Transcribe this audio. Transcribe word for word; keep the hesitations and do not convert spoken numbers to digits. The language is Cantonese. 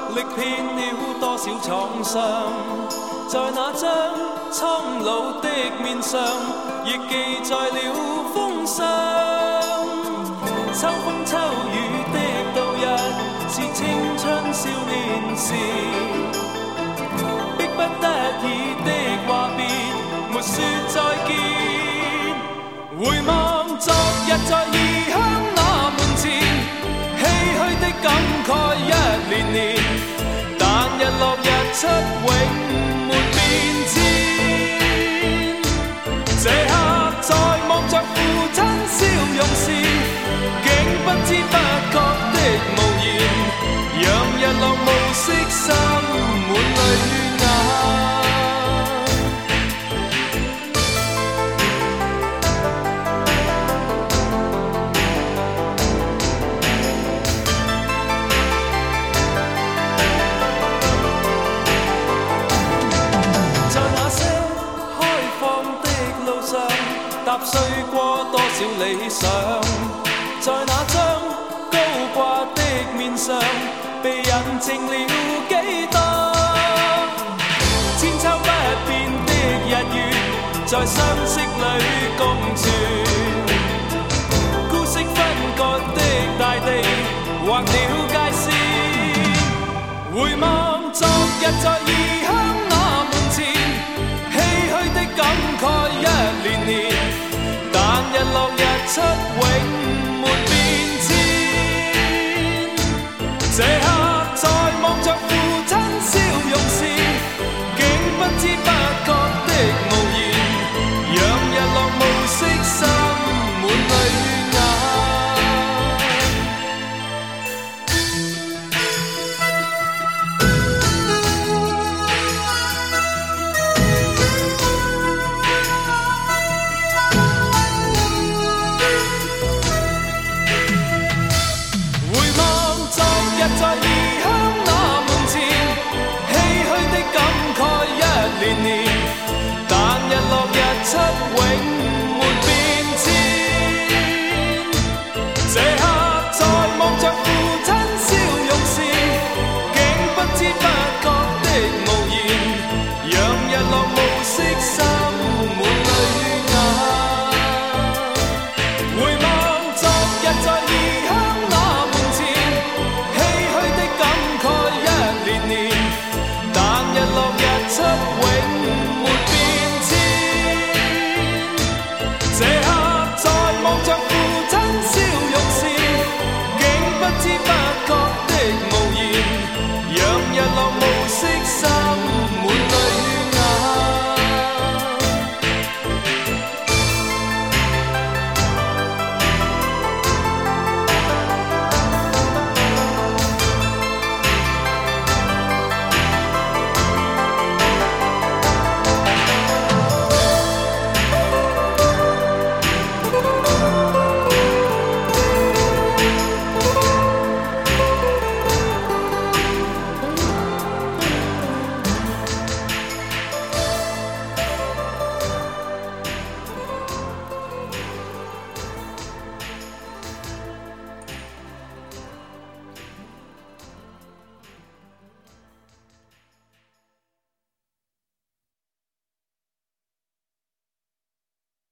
历遍了多少創傷，在那張蒼老的面上，亦記載了風霜。秋風秋雨的度日，是青春少年時，迫不得已的話別，沒說再見。回望昨日在異鄉那門前，唏噓的感慨一年年，但日落日出永沒變遷。這刻在望着父親笑容時，竟不知不覺的無言，讓日落暮色滲滿淚眼。踏碎過多少理想，在那張高掛的面上，被人情了幾多？千秋不變的日月，在相識裏共存。孤息分割的大地，劃了界線。回望昨日在異鄉那門前，唏噓的感慨一年年。但日落日出永